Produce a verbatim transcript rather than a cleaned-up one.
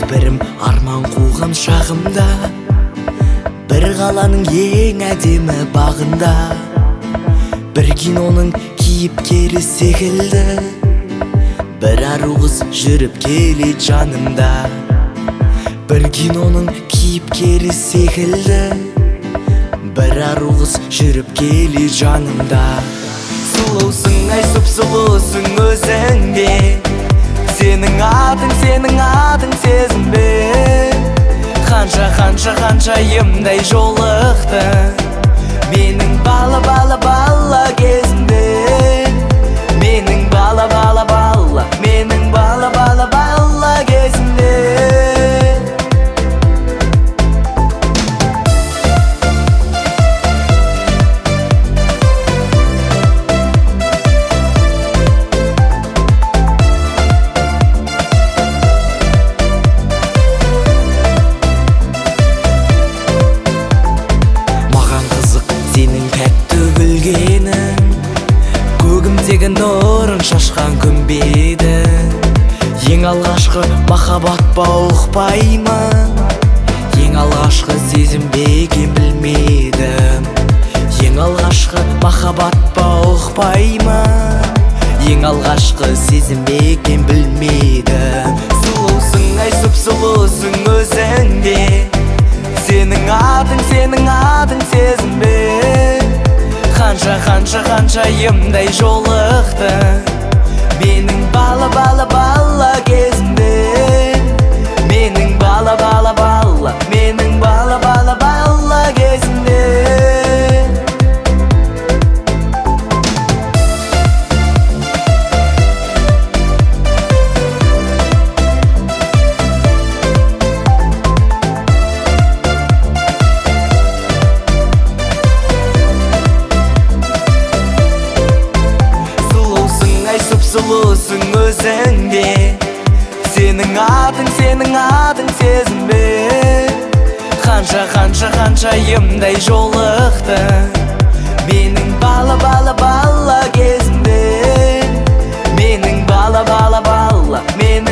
бірім арман қуған шағымда, бір қаланың ең әдемі бағында, бір киноның кейіпкері секілді, бір ару қыз жүріп келе жанымда. Бір киноның кейіпкері секілді, бір ару қыз жүріп келе жанымда. Сұлусың, ай сұп-сұлусың өзіңде, сенің атың, сенің атың сезімбе. Қанша, қанша, қаншайымдай жолықты менің бала, бала, бала кезімде. Менің бала, бала, бала, менің бала, бала, бала кезімде. Сенің тәтті күлгенің, көгімдегі нұрын шашқан күнбеді. Ең алғашқы махаббат па ұқпаймын, ең алғашқы сезім бе екен білмедім. Ең алғашқы махаббат па ұқпаймын, ең алғашқы сезім бе екен білмедім. Сұлусың, ай сұп-сұлусың өзіңде, сенің атың, сенің атың сезімбе. Қанша, қанша, қаншайымдай жолықты менің бала, бала, бала кезімде. Менің бала, бала, бала, менің бала, бала, бала кезімде. Сұлусың өзіңде, сенің атың, сенің атың сезімбе. Қанша, қанша, қаншайымдай жолықты менің бала, бала, бала кезімде. Менің бала, бала, бала, менің